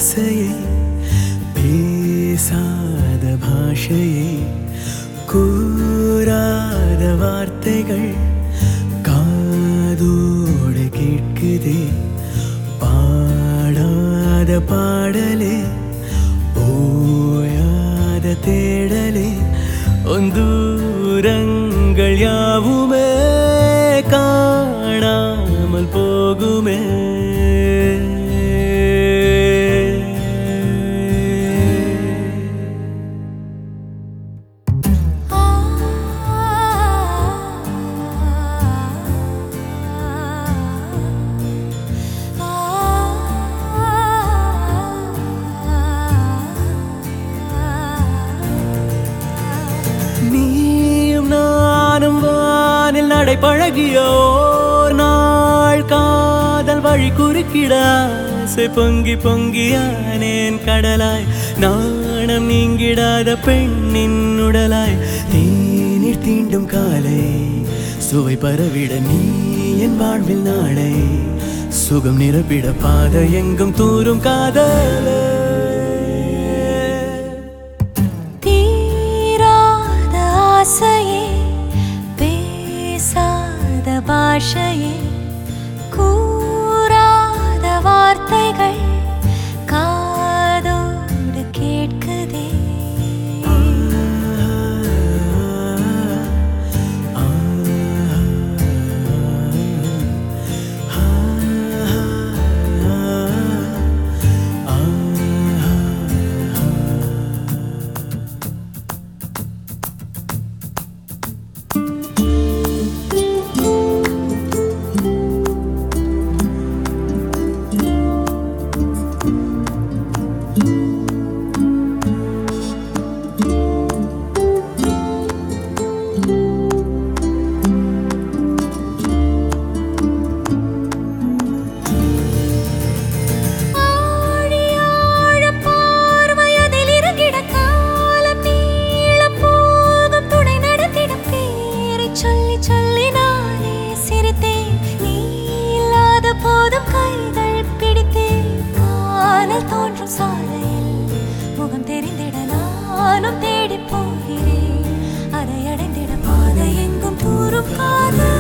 ஆசையை பேசாத பாஷையை கூறாத வார்த்தைகள் காதோடு கேட்குதே பாடாத பாடலே ஓயாத தேடலே தூரங்கள் யாவுமே காணாமல் போகுமே நடை பழகியோர் நாள் காதல் வழி குறுக்கிட ஆசை பொங்கி பொங்கியானேன் கடலாய் நாணம் நீங்கிடாத பெண்ணின் உடலாய் தேநீர் தீண்டும் காலை சுவை பரவிட நீ என் வாழ்வில் நாளை சுகம் நிரப்பிட பாதை எங்கும் தூரும் காதலே தீராத ஆசையே பாஷையே கூறாத வார்த்தைகள் காதோடு கேட்குதே போதும் கைகள் பிடித்தே காணல் தோன்றும் சாலையில் முகம் தெரிந்திட நானும் தேடி போகிறேன் அதை அடைந்திட பாதை எங்கும் தூரும் காதல்